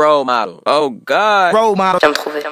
Role model. Oh God. Role model. Viens me trouver.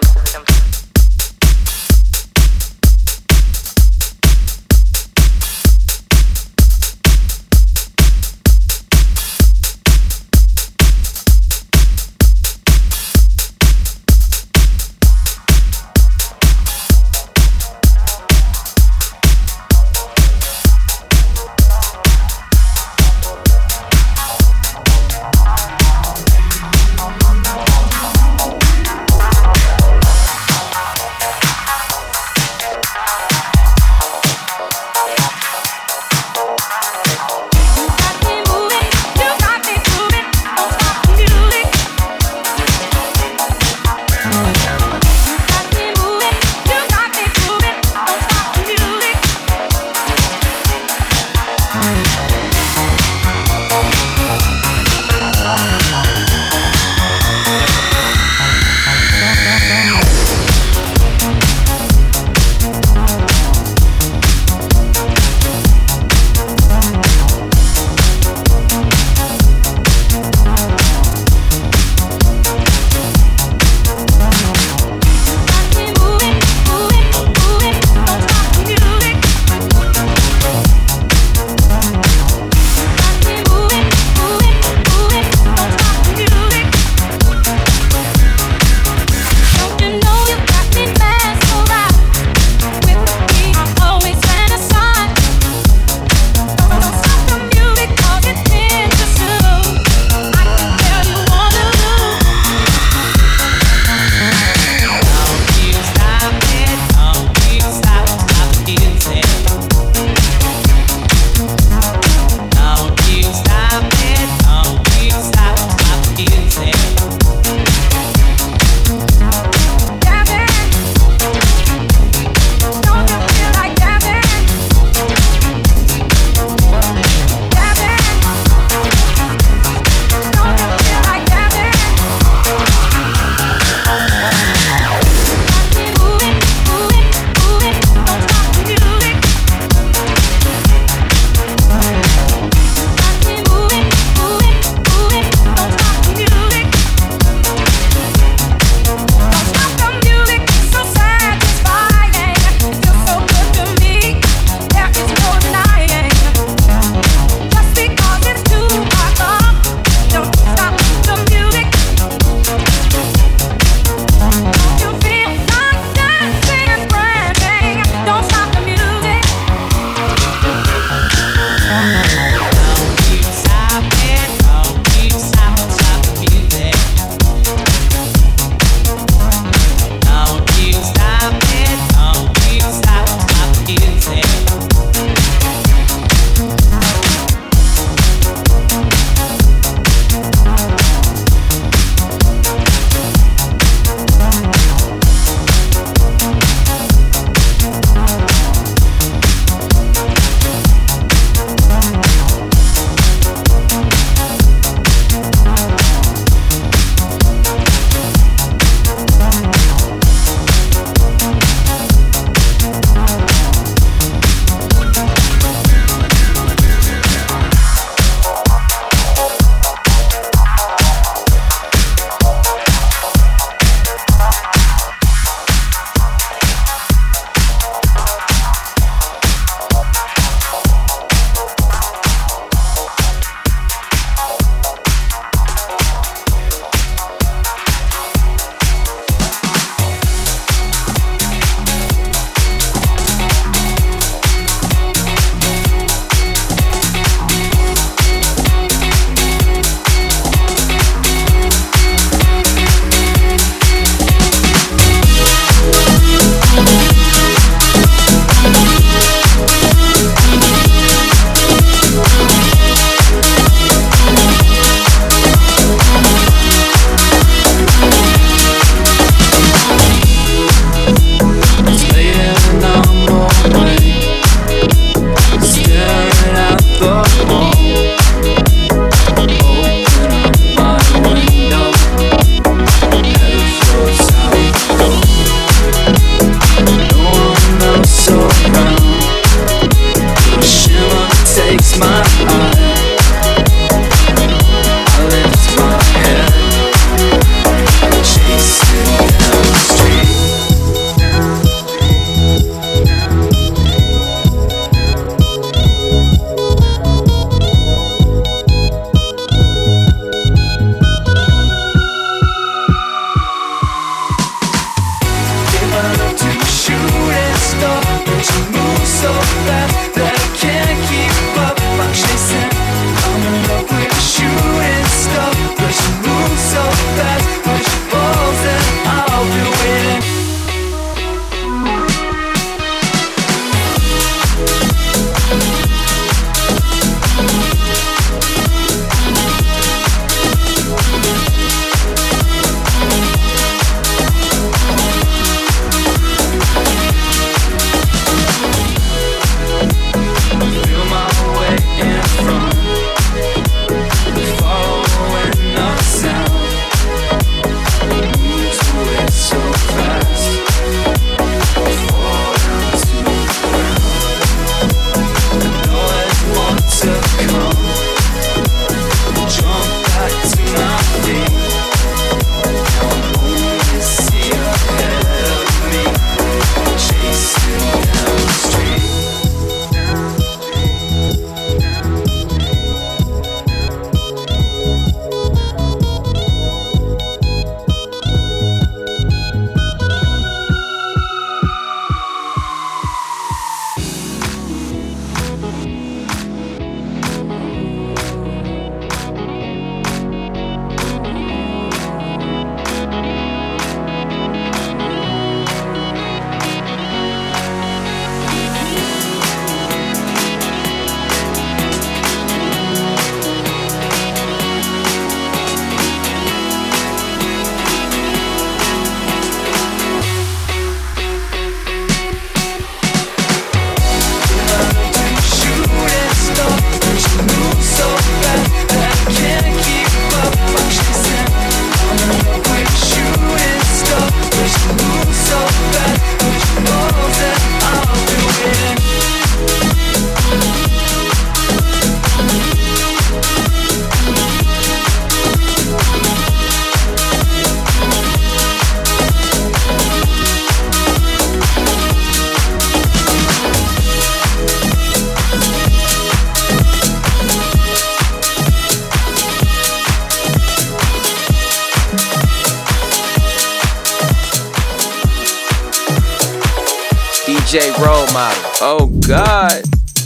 DJ role model. Oh God.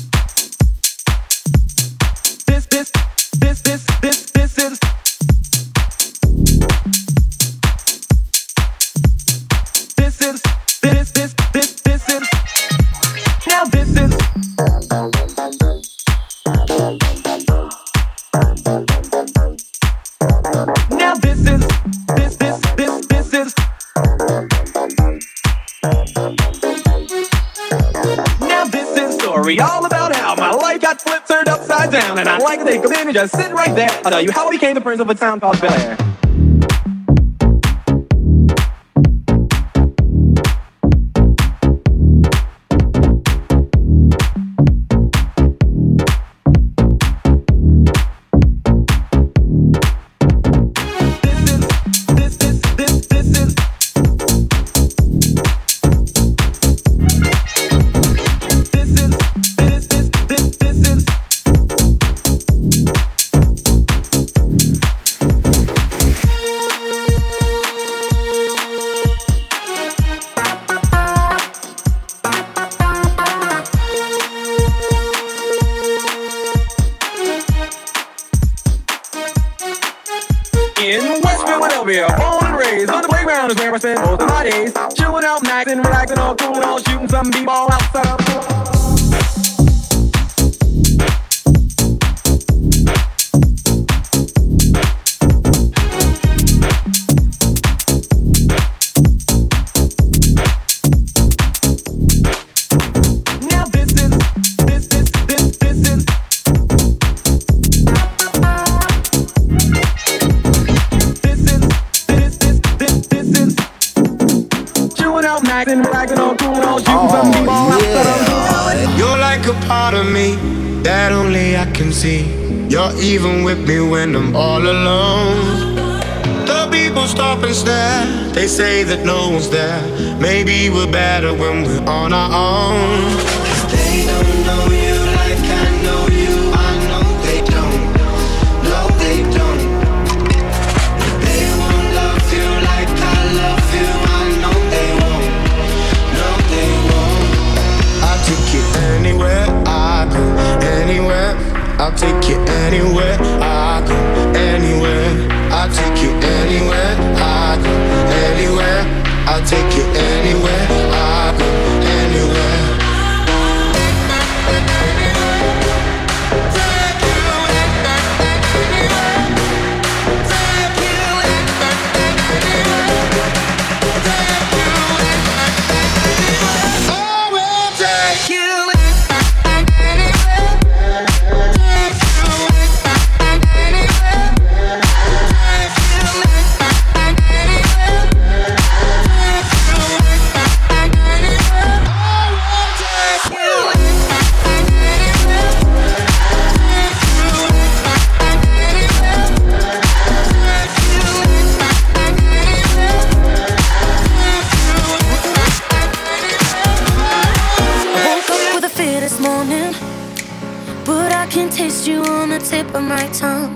This is now this is now this is now this is story all about how my life got flipped, turned upside down, and I like to take a minute, just sit right there. I'll tell you how I became the prince of a town called Bel Air. In West Philadelphia, born and raised on the playground is where I spend most of my days. Chilling out, nights and relaxing, all cool and all shooting some b-ball outside of You're like a part of me that only I can see. You're even with me when I'm all alone. The people stop and stare. They say that no one's there. Maybe we're better when we're on our own. 'Cause they don't know you like I know you. I know they don't. No, they don't. They won't love you like I love you. I know they won't. No, they won't. I'll take you anywhere I go, anywhere. I'll take you anywhere I go, anywhere. I'll take you anywhere I go, anywhere. I'll take you anywhere I go, anywhere. Taste you on the tip of my tongue.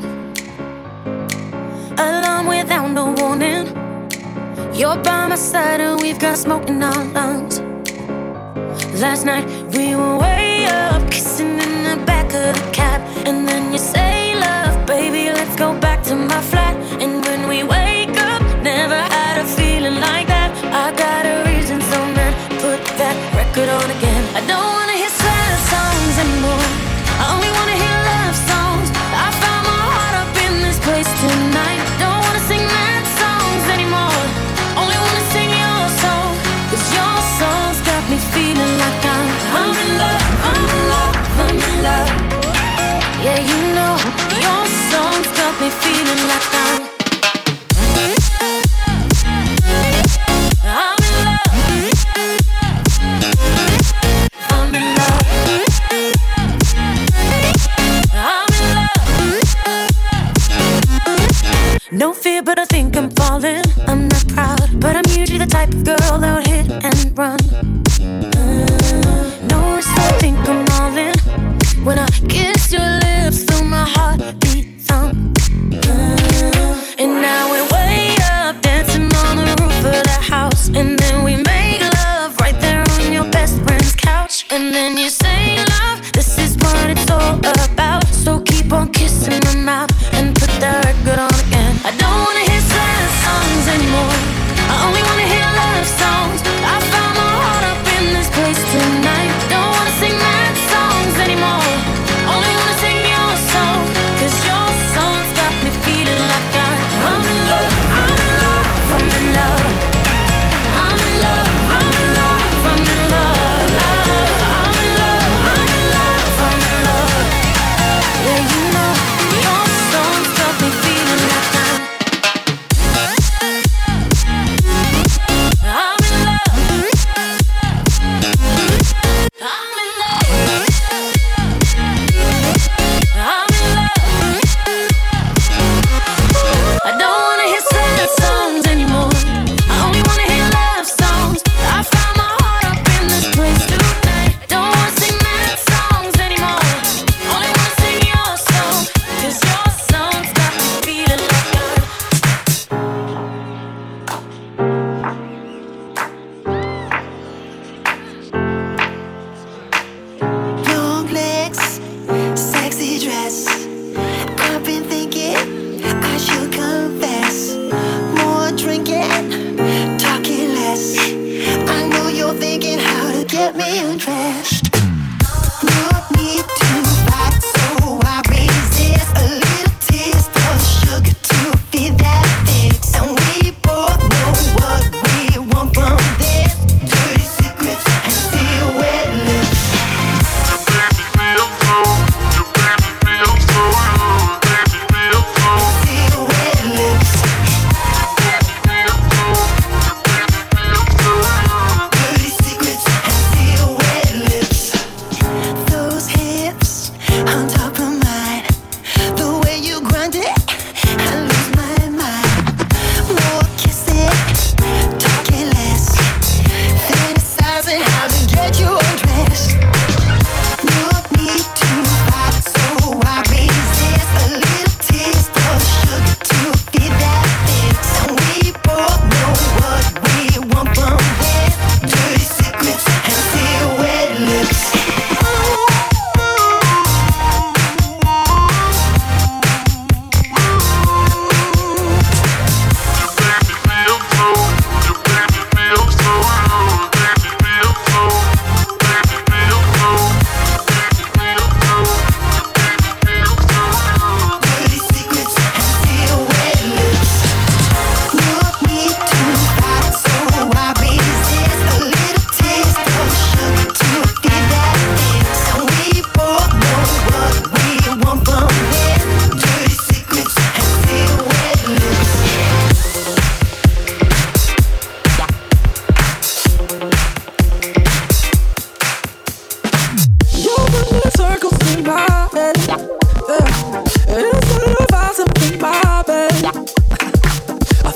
Alarm without no warning. You're by my side and we've got smoke in our lungs. Last night we were way up, kissing in the back of the cab. And then you say, love, baby, let's go back to my flat. And when we wake up, never had a feeling like that. I got a reason, so man, put that record on again. I don't wanna hear sad songs anymore. I only wanna hear love songs. I found my heart up in this place tonight. Don't wanna sing mad songs anymore. Only wanna sing your song. 'Cause your songs got me feeling like I'm in love, I'm in love, I'm in love. Yeah, you know, your songs got me feeling like I'm in love. I'm in love. No fear, but I think I'm falling. I'm not proud, but I'm usually the type of girl that would hit and run. No risk, I think I'm all in. When I kiss your lips, feel my heartbeat thump. And now we're way up, dancing on the roof of the house. And then we make love right there on your best friend.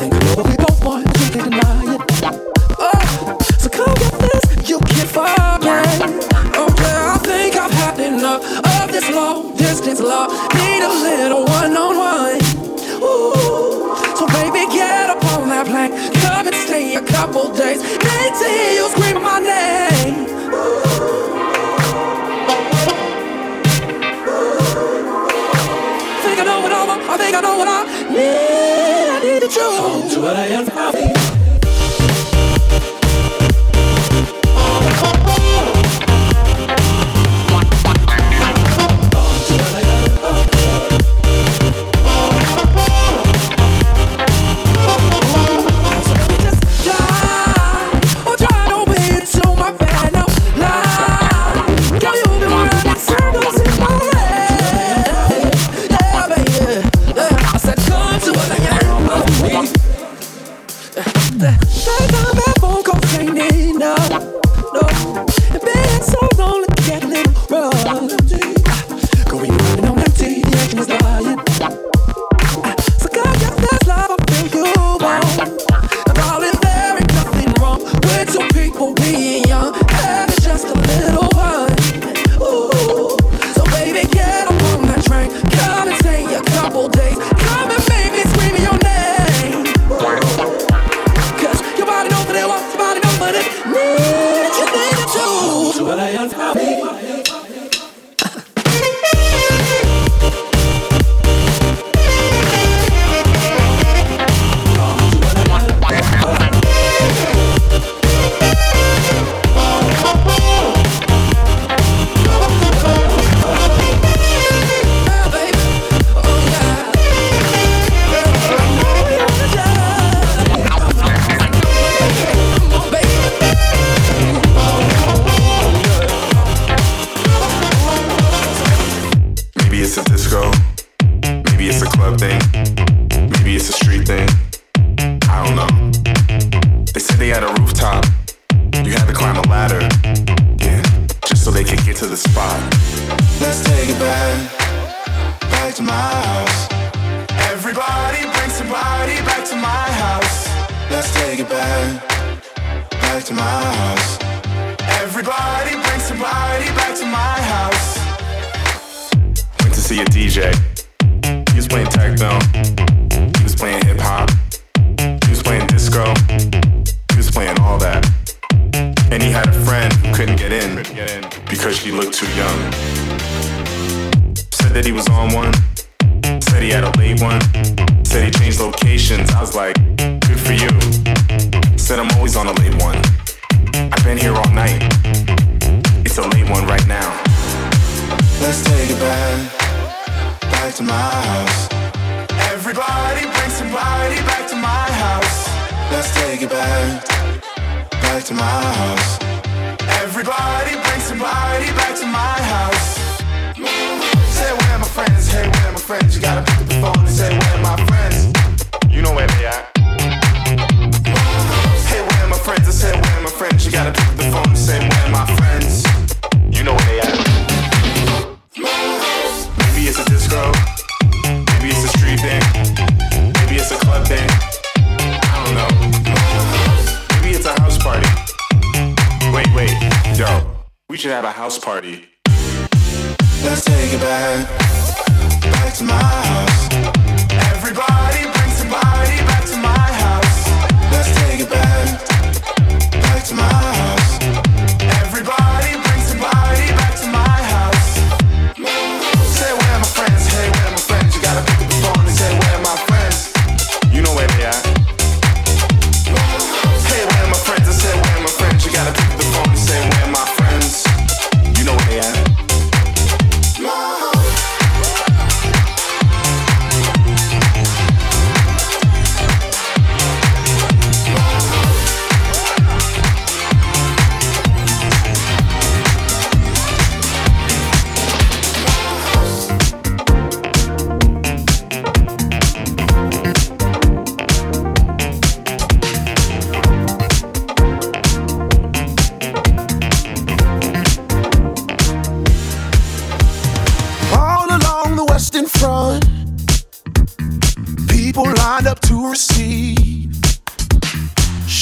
think I know what we both want, you can't deny it. Oh, so come get this, you can't forget. Oh yeah, I think I've had enough of this long distance love. Need a little one-on-one. Ooh, so baby, get up on that plane. Come and stay a couple days. Need to hear you screaming my name. Think I know what I want, I think I know what I need. I need to choose what I am for me.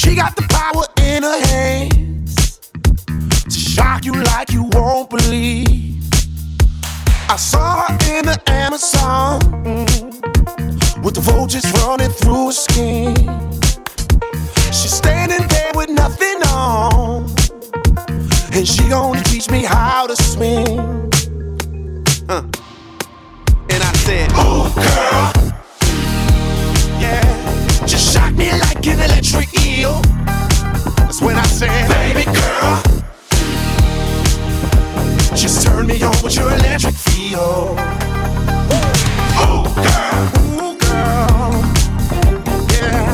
She got the power in her hands to shock you like you won't believe. I saw her in the Amazon with the vultures running through her skin. She's standing there with nothing on, and she gonna teach me how to swim. And I said, ooh, girl, yeah, just shock me like an electric eel. That's when I said, baby girl, just turn me on with your electric feel. Ooh, girl, yeah,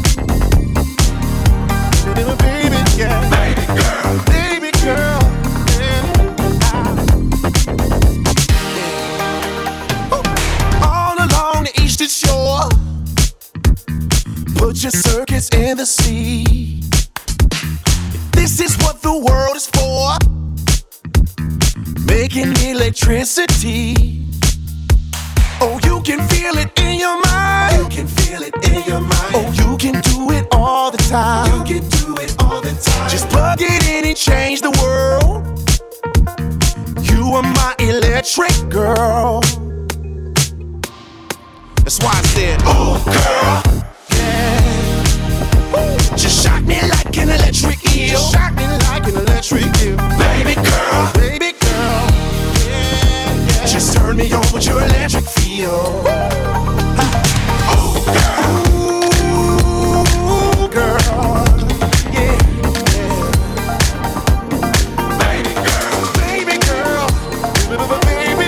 baby, yeah, baby girl, baby girl. Shore, put your circuits in the sea. This is what the world is for, making electricity. Oh, you can feel it in your mind. You can feel it in your mind. Oh, you can do it all the time. You can do it all the time. Just plug it in and change the world. You are my electric girl. That's why I said, ooh, girl, yeah. Ooh, just shock me like an electric eel. Shock me like an electric eel. Baby girl, yeah. Just turn me on with your electric feel. Ooh, girl, yeah. Baby girl, baby.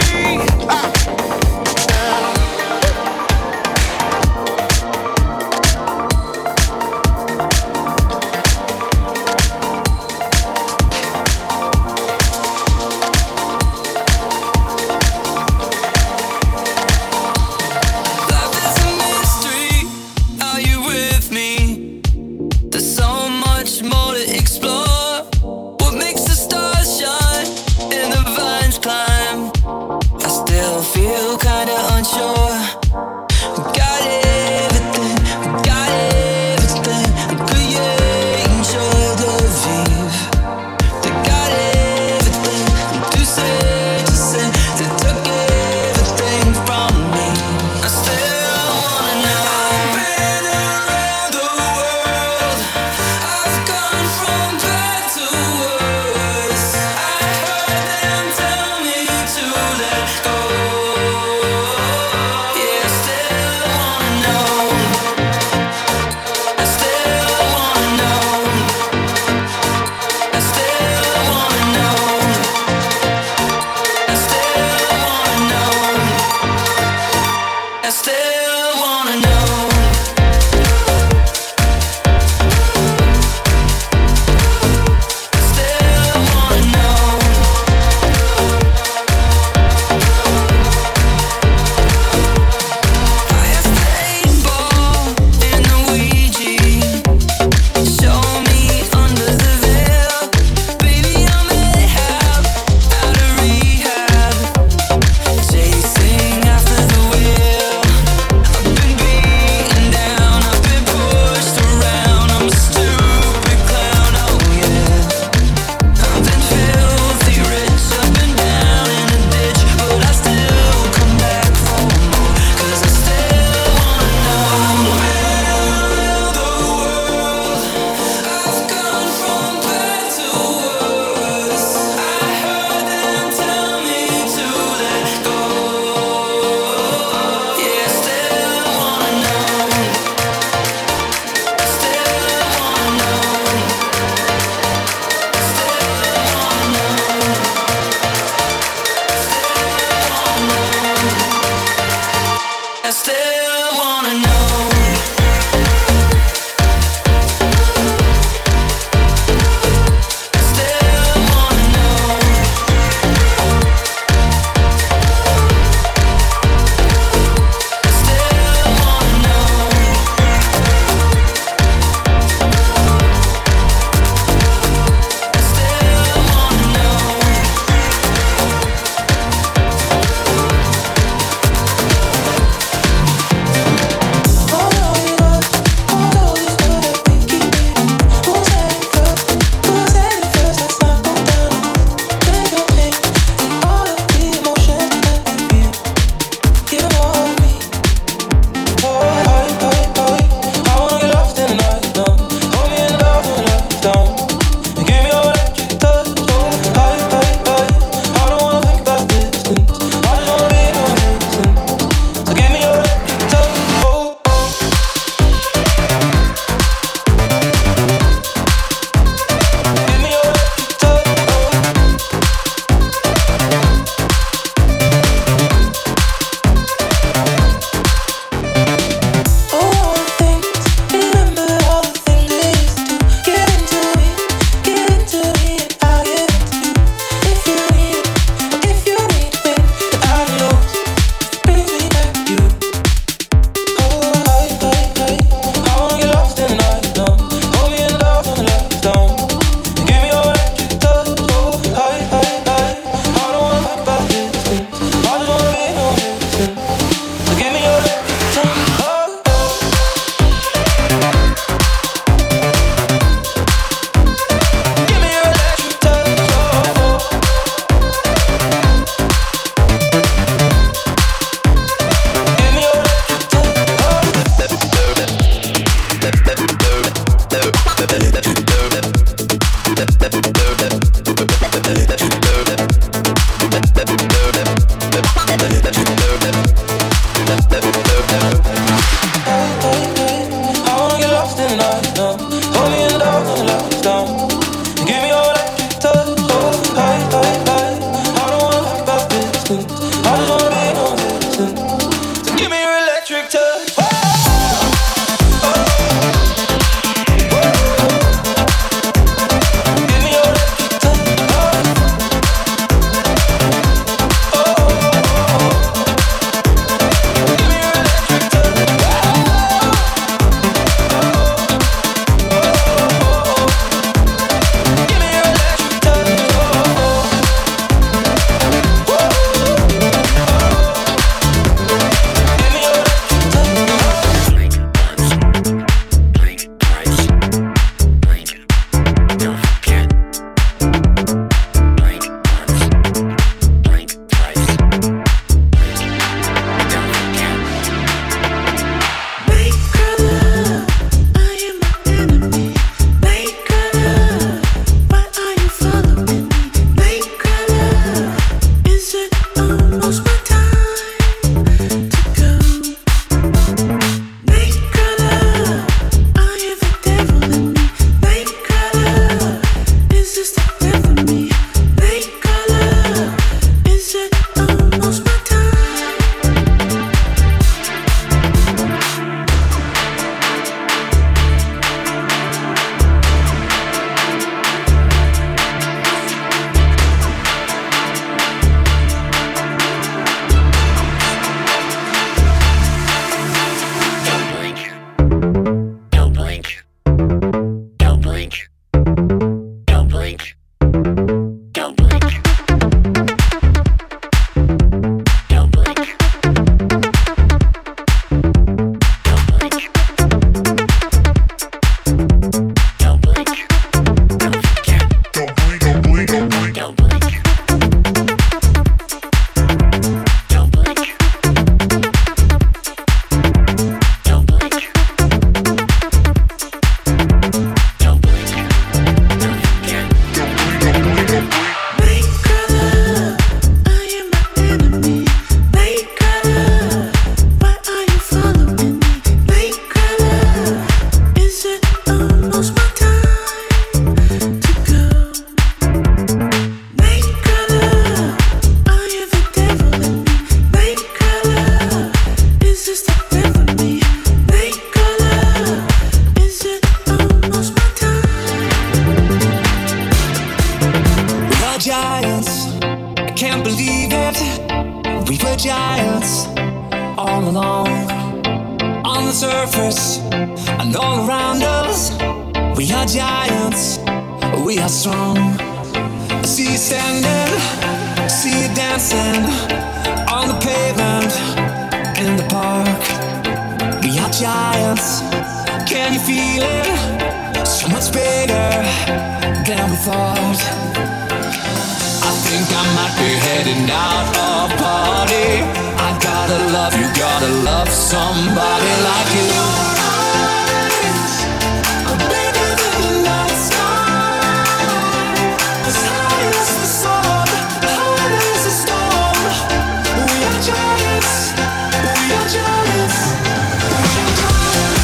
surface and all around us. We are giants, we are strong. I see you standing, see you dancing on the pavement in the park. We are giants, can you feel it? So much bigger than we thought. I think I might be heading out of party. I gotta love you, gotta love somebody like you. Your eyes are bigger than the night sky, as high as the sun, high as the storm. We are giants, we are giants, we are giants.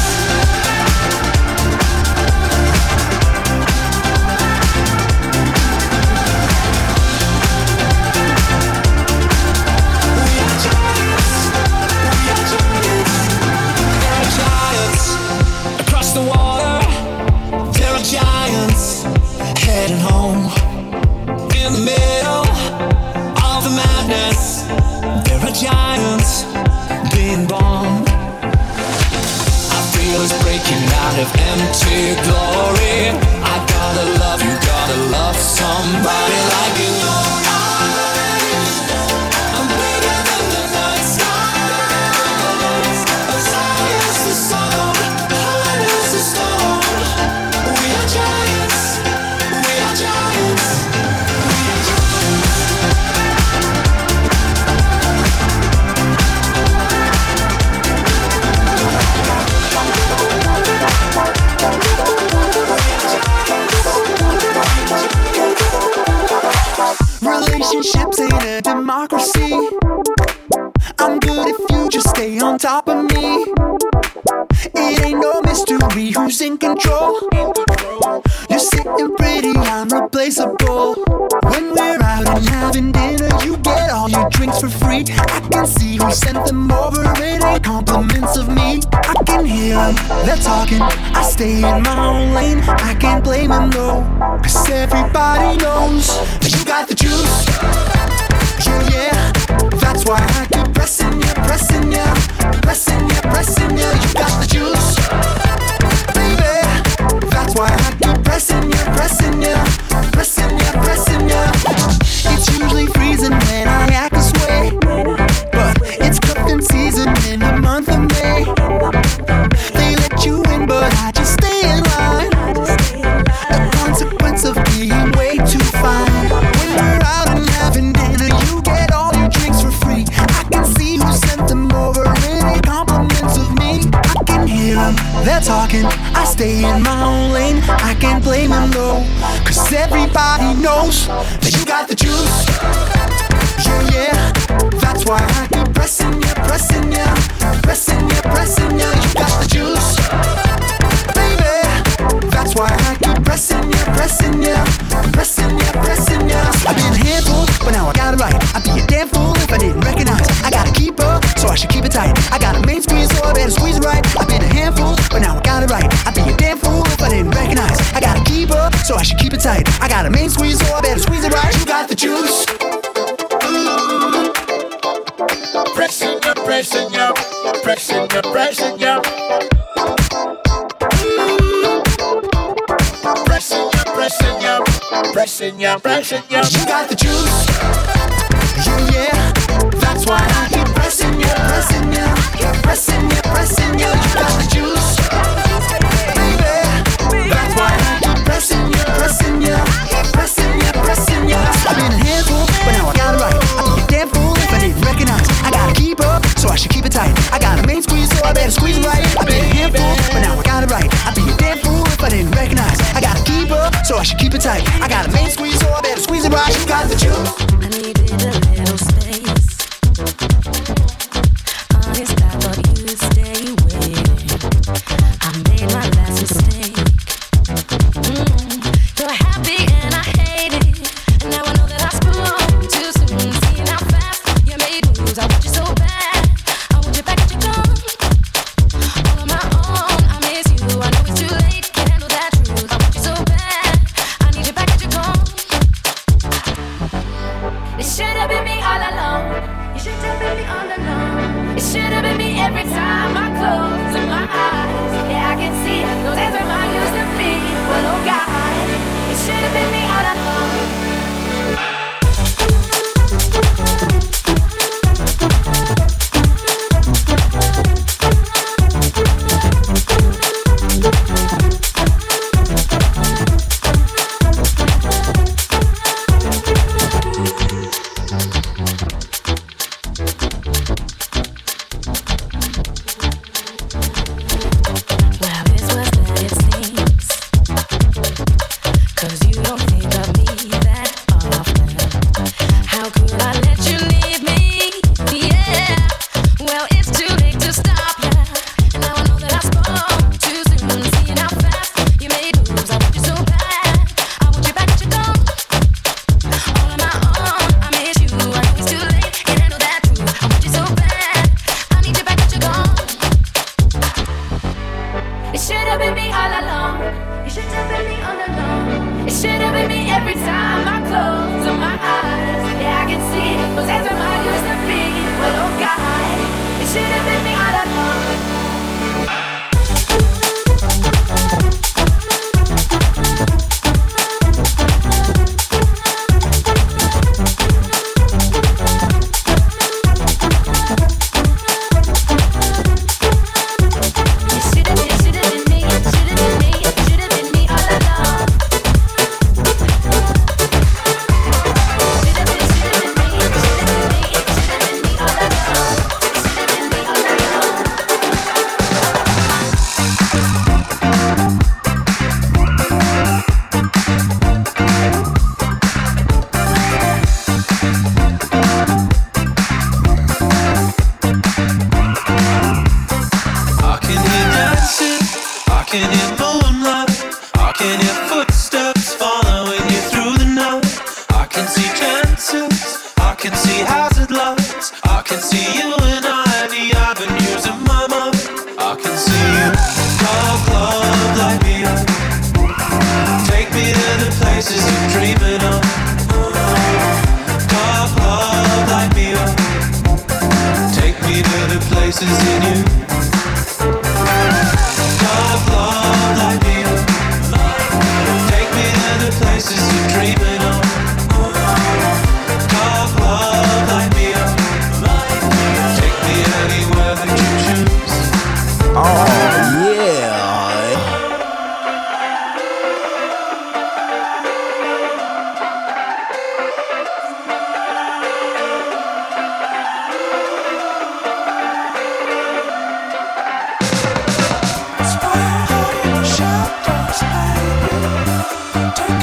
Across the water, there are giants heading home. In the middle of the madness, there are giants being born. I feel us breaking out of empty glory. I gotta love you, gotta love somebody like you. I'm bigger than the night sky, as high as the sun, high as the storm. We are giants, we are giants, we are giants. Relationships ain't a democracy. I'm good if you just stay on top of me. It ain't no mystery who's in control. You're sitting pretty, I'm replaceable. When we're out and having dinner, you get all your drinks for free. I can see who sent them over, it ain't compliments of me. I can hear them, they're talking, I stay in my own lane. I can't blame them though, cause everybody knows that you got the juice. Yeah, that's why I keep pressing you, pressing you, pressing you, pressing you. You got the juice, baby. That's why I keep pressing you, pressing you, pressing you, pressing you. It's usually freezing when I act this way, but it's cuffing season in the month of May. They let you in, but I just stay in line. The consequence of being way too fine. When we're out and having dinner, you get all your drinks for free. I can see who sent them over, any compliments of me. I can hear them, they're talking, I stay in my own lane. I can't blame them though, cause everybody knows that you got the juice. Yeah, that's why I keep pressing you, pressing you, pressing you, pressing you. You got the juice, baby. That's why I keep pressing you, pressing you, pressing you, pressing you. I've been a handful, but now I got it right. I'd be a damn fool if I didn't recognize I gotta keep up, so I should keep it tight. I got a main squeeze, so I better squeeze it right. I've been a handful, but now I got it right. I'd be a damn fool if I didn't recognize I gotta keep up, so I should keep it tight. I got a main squeeze, so I better squeeze it right. You got the juice. Pressing you, pressing you, pressing you, pressing you. Pressing you, pressing you, pressing you, pressing you. You got the juice. Yeah, that's why I keep pressing you, pressing you, pressing you, pressing you. You got the juice, baby. That's why I keep pressing you, pressing you, pressing you, pressing you. I've been a handful, but now I got it right. I'd be a damn fool if I didn't recognize I gotta keep up, so I should keep it tight. I got a main squeeze, so I better squeeze it right. I've been a handful, but now I got it right. I'd be a damn fool if I didn't recognize I gotta keep up, so I should keep it tight. I got a main squeeze, so I better squeeze it right. You got the juice. I needed a little space. Honest, I thought you'd stay waiting. I made my last mistake. You're happy and I hate it. And now I know that I screwed on too soon. Seeing how fast you made moves. I want you so bad. I want you back at your gun. All on my own, I miss you. I know it's too late, can't handle that truth. I want you so bad. I need you back at your gun. It's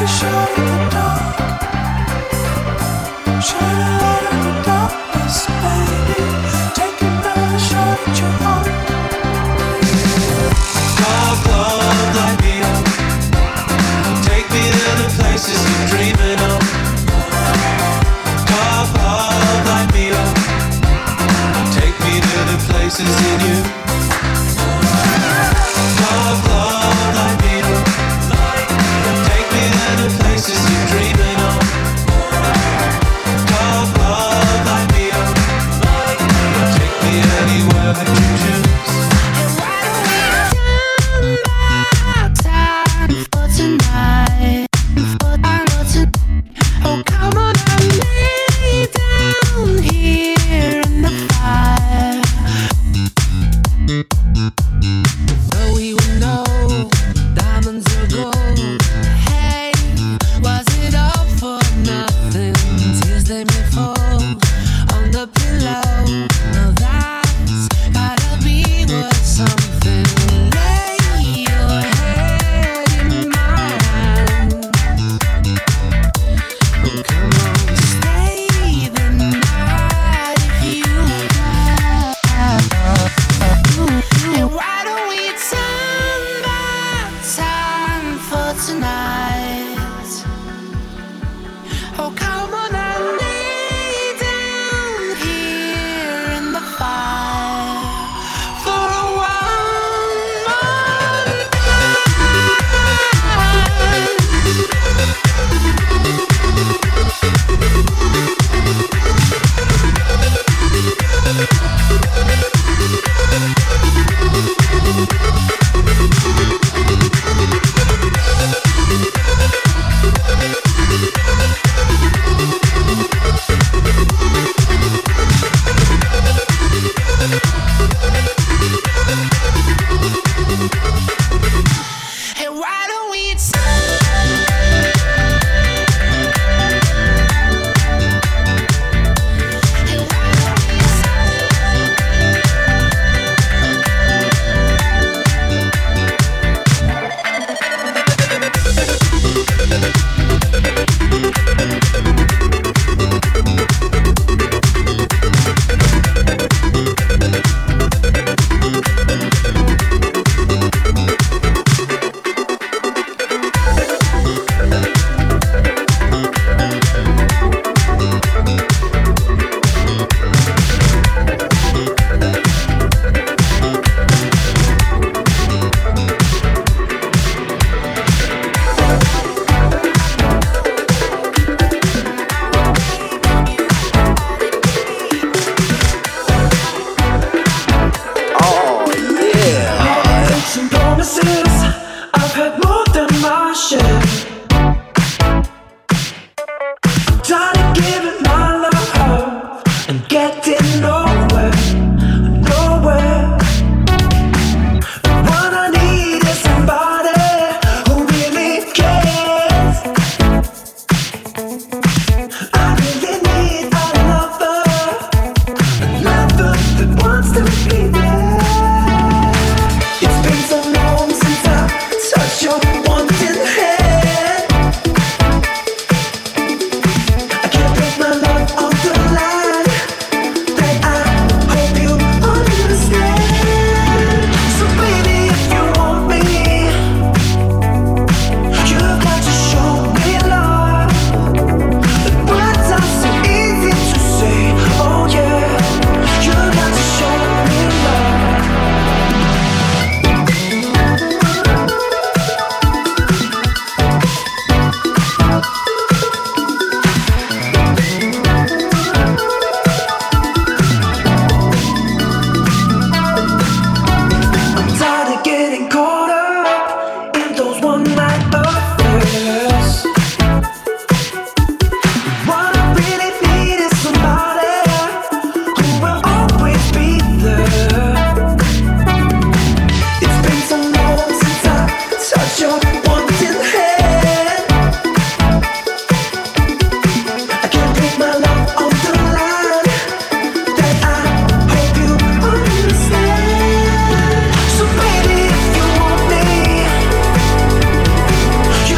You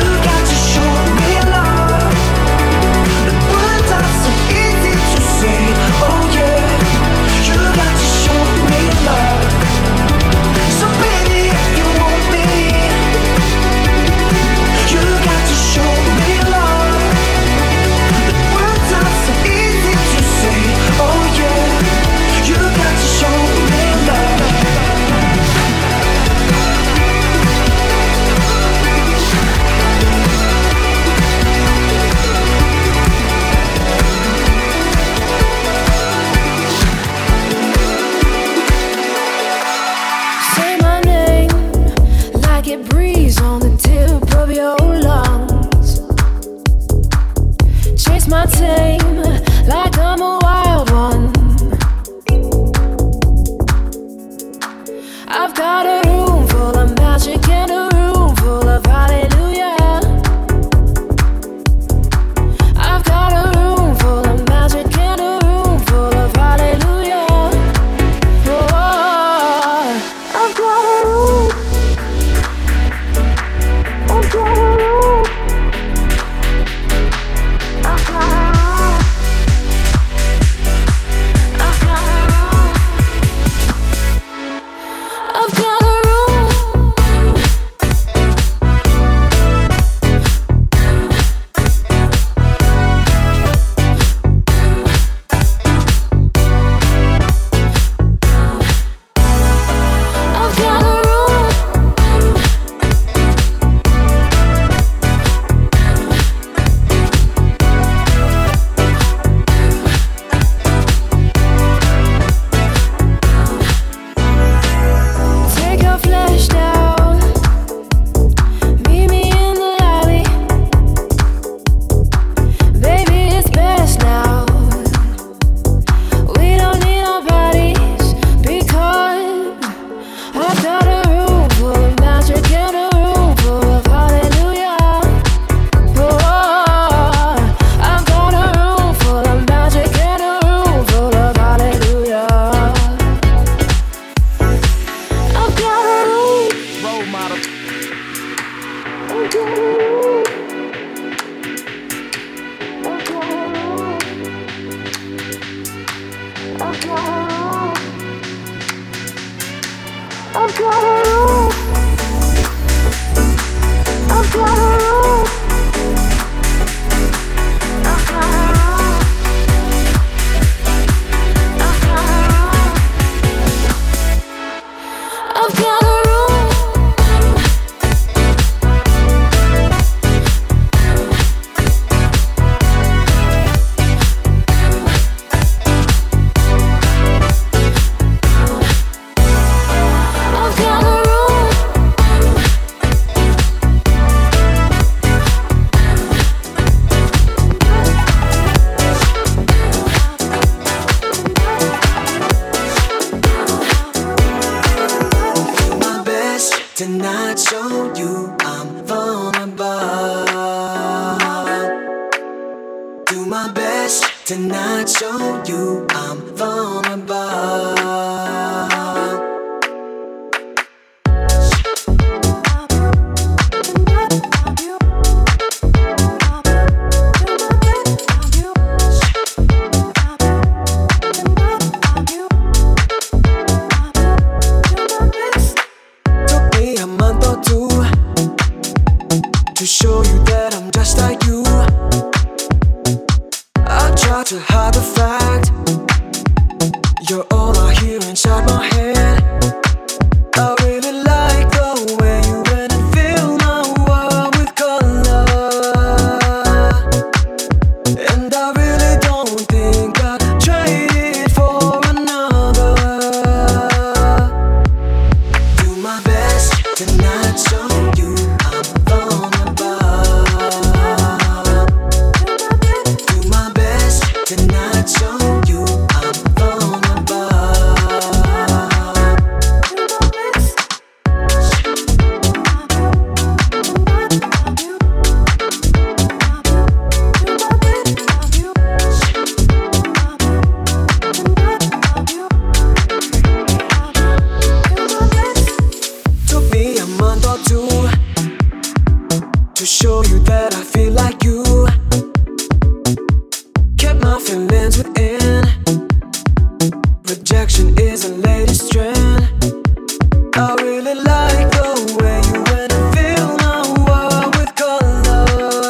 Tonight, show you I'm vulnerable. Do my best tonight, show you I'm vulnerable. To show you that I'm just like you, I try to hide the fact you're all I hear inside my head. I really like the way you went and fill my world with color, and I really don't think I'd trade it for another. Do my best tonight, show you I'm vulnerable. Do my best tonight, show you I'm vulnerable. Took me a month or two to show you that I feel like you. Kept my feelings within. Rejection is a latest trend. I really like the way you went and fill my world with color,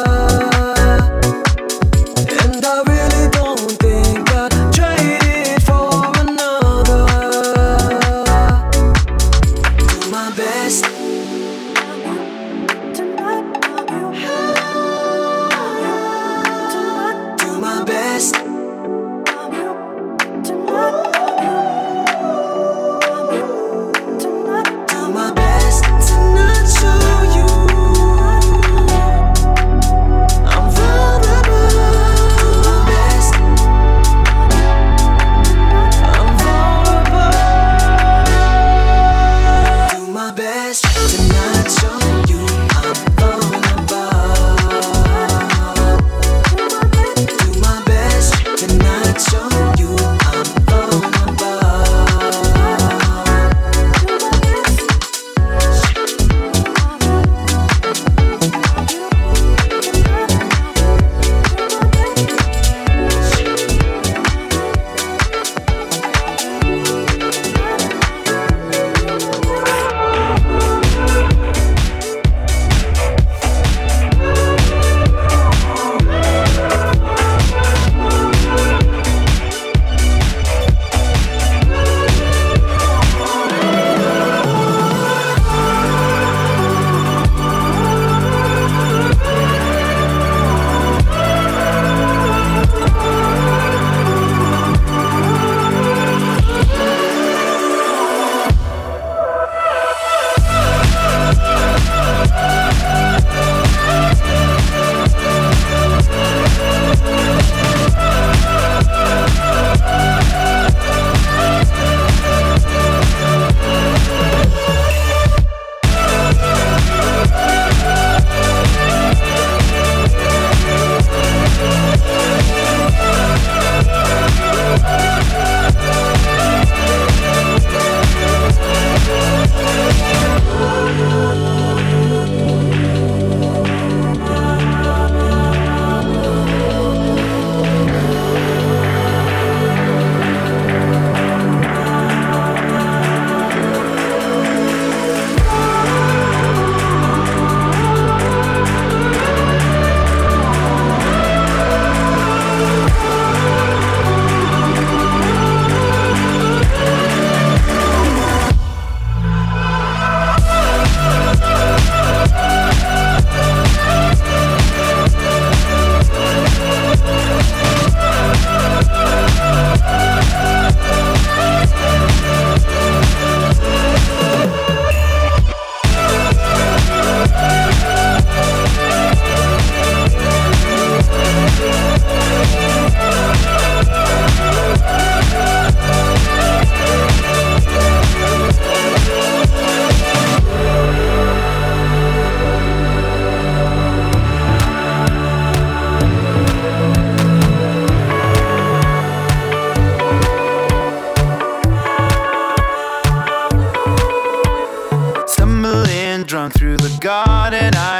and I really don't think I'd trade it for another. Do my best. Do my best.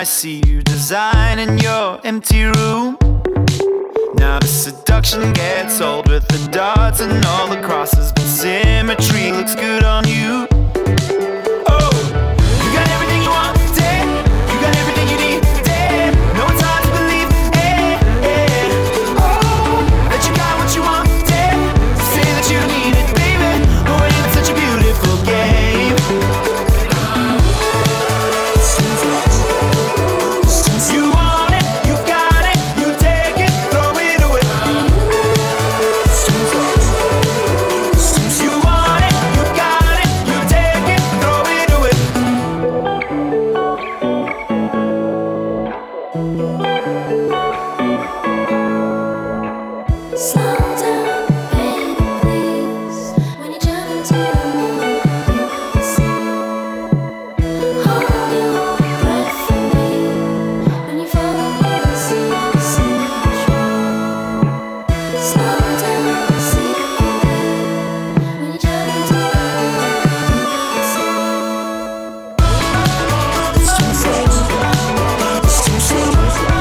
I see you design in your empty room. Now the seduction gets old with the dots and all the crosses, but symmetry looks good on you. Oh, you got everything you want, damn. You got everything you need, damn. No, it's hard to believe, oh, that you got what you want, damn. Say that you need it, baby. Oh, it's such a beautiful game. You want it, you got it, you take it, throw it away. You want it, you got it, you take it, throw it away. Slow down, baby, please. When you jump into the hold your breath for me. When you fall in the sea, slow down, see when you jump into the sea.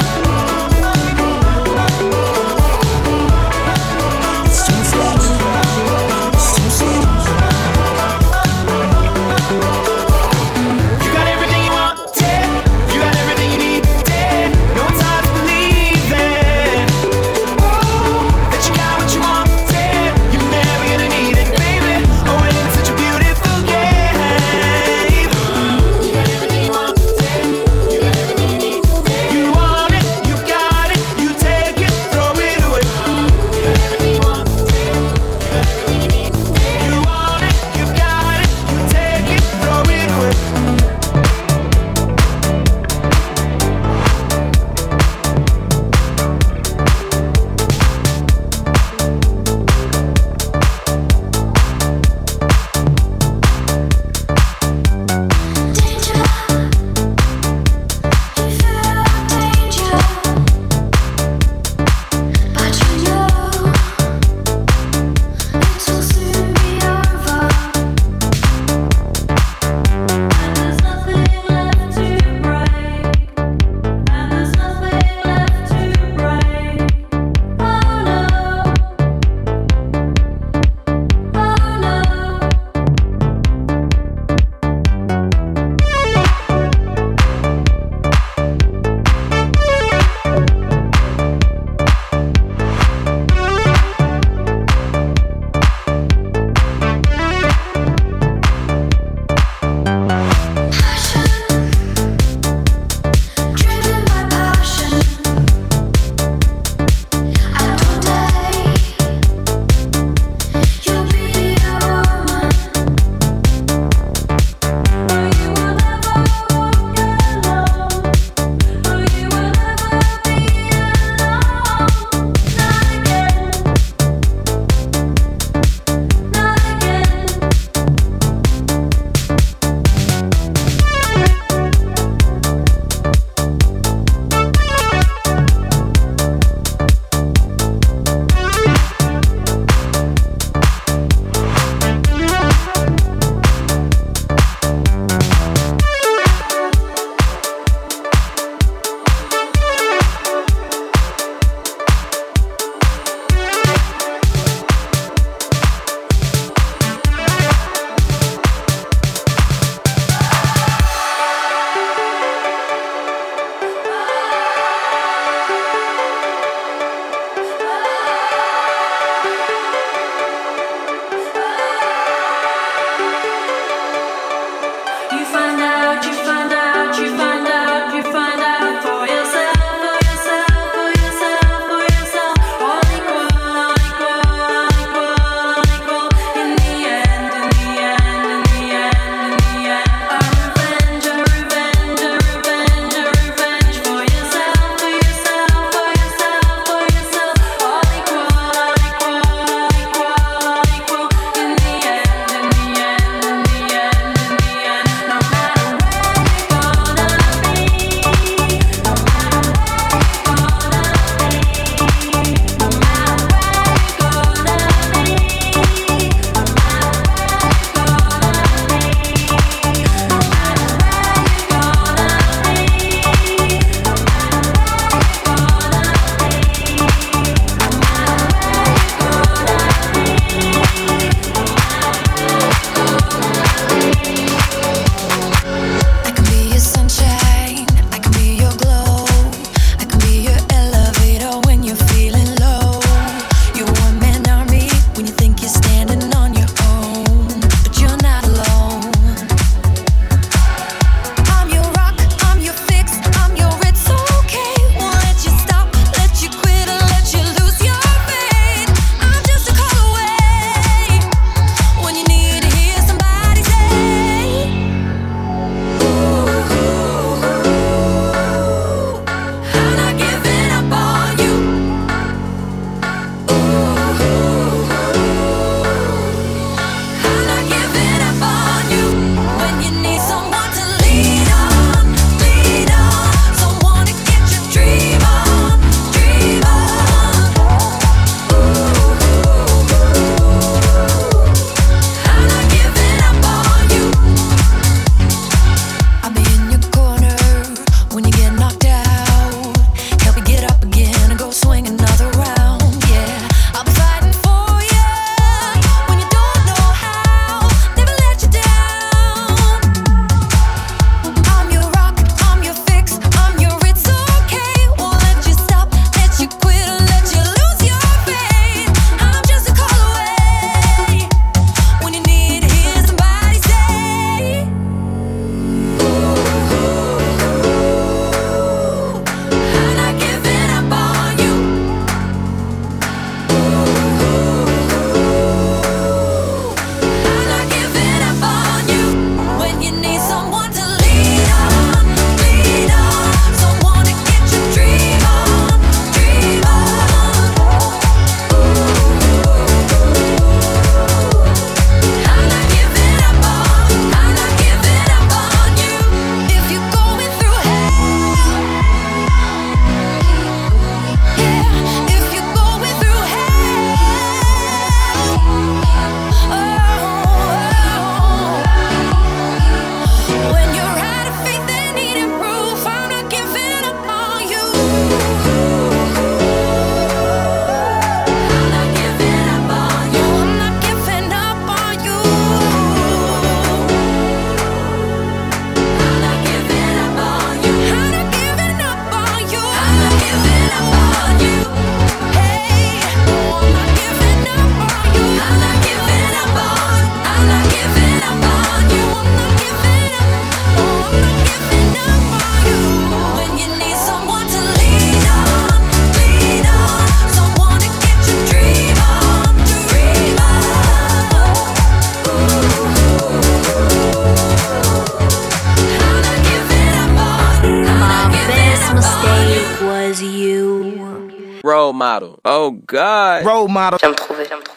was you. Role model. Oh God. Role model. J'aime trouver.